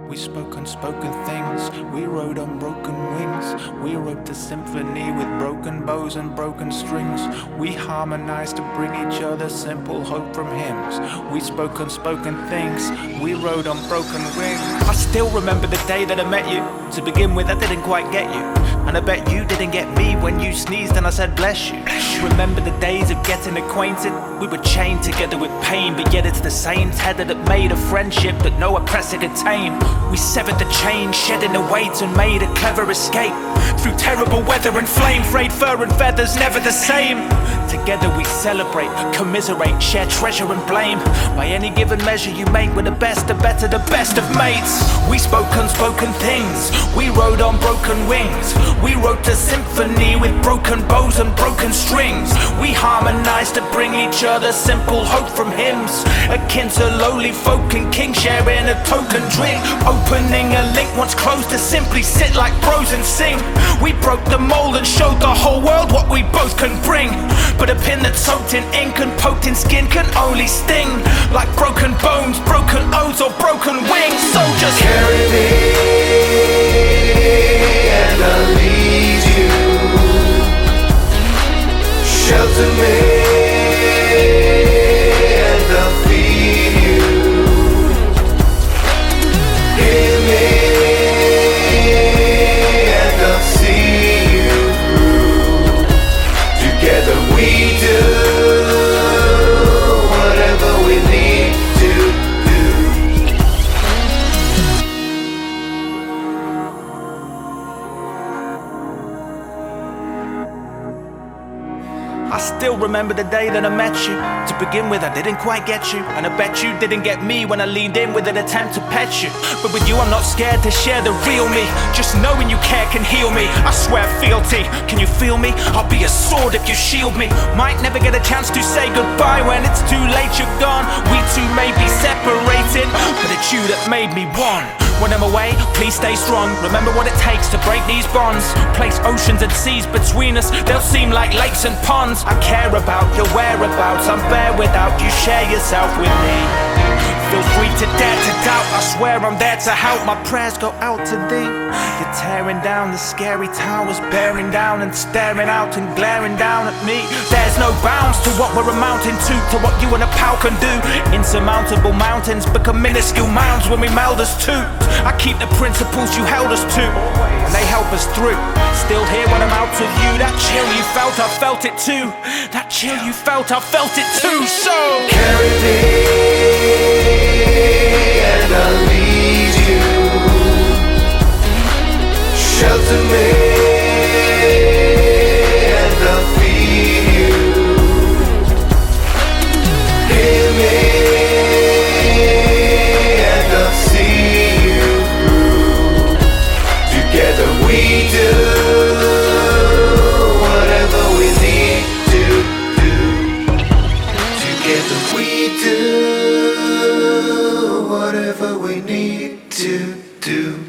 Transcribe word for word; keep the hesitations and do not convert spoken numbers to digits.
We spoke unspoken things, we rode on broken wings. We wrote a symphony with broken bows and broken strings. We harmonized to bring each other simple hope from hymns. We spoke unspoken things, we rode on broken wings. I still remember the day that I met you. To begin with, I didn't quite get you, and I bet you didn't get me when you sneezed and I said bless you. Remember the days of getting acquainted? We were chained together with pain, but yet it's the same tether that made a friendship that no oppressor could tame. We severed the chain, shedding the weight, and made a clever escape. Through terrible weather and flame, frayed fur and feathers, never the same. Together we celebrate, commiserate, share treasure and blame. By any given measure you make, we're the best, the better, the best of mates. We spoke unspoken things, we rode on broken wings. We wrote a symphony with broken bows and broken strings. We harmonized to bring each other simple hope from hymns, akin to lowly folk and kings sharing a token drink. Opening a link once closed to simply sit like bros and sing. We broke the mold and showed the whole world what we both can bring. But a pin that's soaked in ink and poked in skin can only sting, like broken bones, broken oaths or broken wings. So just carry me and I'll lead you. Shelter me and I'll feed you. Hear me and I'll see you through. Together we do whatever we need to do. I still remember the day that I met you. To begin with, I didn't quite get you, and I bet you didn't get me when I leaned in with an attempt to pet you. But with you I'm not scared to share the real me. Just knowing you care can heal me. I swear fealty, can you feel me? I'll be a sword if you shield me. Might never get a chance to say goodbye when it's too late, you're gone. We two may be separated, but it's you that made me one. When I'm away, please stay strong. Remember what it takes to break these bonds. Place oceans and seas between us, they'll seem like lakes and ponds. I care about your whereabouts, I'm bare without you, share yourself with me. Feel free to dare to doubt, I swear I'm there to help. My prayers go out to thee. You're tearing down the scary towers, bearing down and staring out and glaring down at me. There's no bounds to what we're amounting to, to what you and a pal can do. Insurmountable mountains become minuscule mounds when we meld us two. I keep the principles you held us to, and they help us through. Still here when I'm out of you. That chill you felt, I felt it too. That chill you felt, I felt it too. So carry me and I'll lead you. Shelter me and I'll feed you. Hear me and I'll see you through. Together we do whatever we need to do. Together we do whatever we need to do.